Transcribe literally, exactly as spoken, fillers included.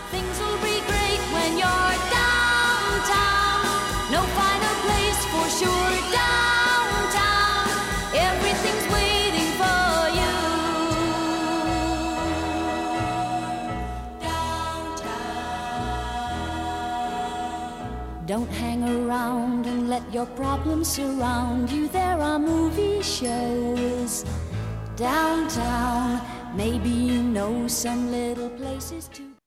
Things will be great when you're downtown. No finer place for sure. Downtown, everything's waiting for you. Downtown. Don't hang around and let your problems surround you. There are movie shows downtown. Maybe you know some little places too.